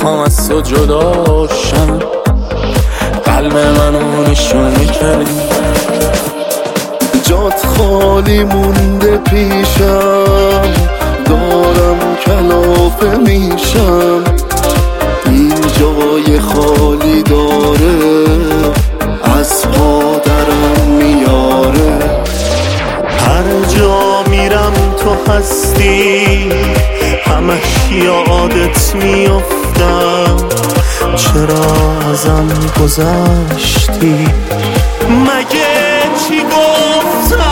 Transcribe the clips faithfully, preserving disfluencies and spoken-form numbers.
نمیخوام از تو جداشم، قلب منو نشون کردی. جات خالی مونده پیشم، دارم کلافه میشم. این جای خالی داره، از پادرم میاره. هر جا میرم تو هستی، همش یادت میافتم. چرا ازم گذشتی؟ مگه چی گفتم؟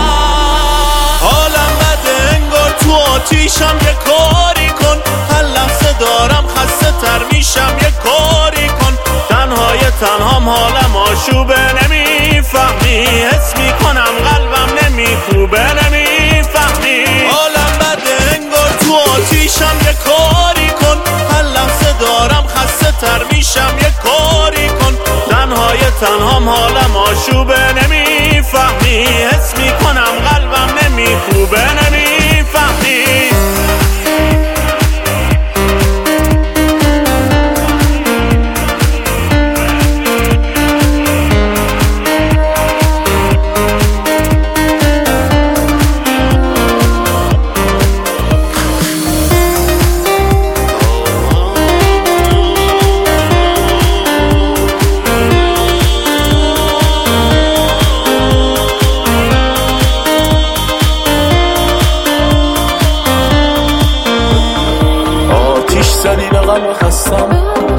حالم بده انگار تو آتیشم، یه کاری کن. هر لحظه دارم خسته تر میشم، یه کاری کن. تنهای تنهام حالم آشوبه، نمیفهمی. حس میکنم قلبم نمیخوبه، نمیفهمی. حالم بده انگار تو آتیشم، یه کاری کن. هر لحظه دارم خسته تر میشم، یه کاری کن. تنهای تنهام حالم آشوبه، نمیفهمی. حس میکنم قلبم نمیخوبه، نمیفهمی. زدی به قلب خستم،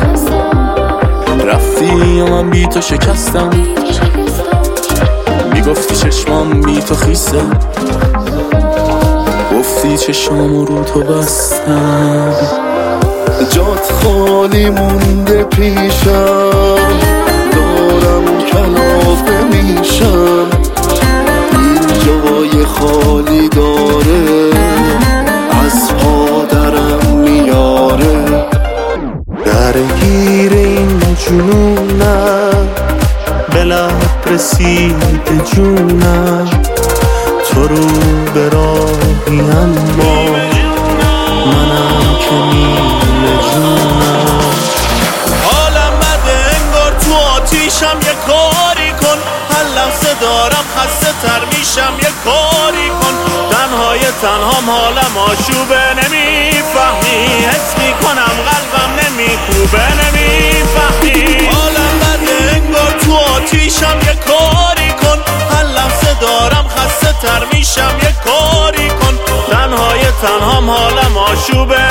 رفتی و من بی تو شکستم. میگفتی چشمام بی تو خیسه، گفتی چشمامو رو تو بستم. جات خالی مونده پیشم، دارم کلافه میشم. این جای خالی داره، از پادرم میاره. درگیر این جنونم، به لب رسید جونم. تو رو به راهی اما منم که نیمه جونم. حالم بده انگار تو آتیشم، یه کاری کن. هر لحظه دارم خسته تر میشم، یه کاری کن. تنهای تنهام حالم آشوبه، نمیفهمی. حس میکنم قلبم نمیخوبه، نمیفهمی. حالم بده انگار تو آتیشم، یه کاری کن. هر لحظه دارم خسته تر میشم، یه کاری کن. تنهای تنهام حالم آشوبه،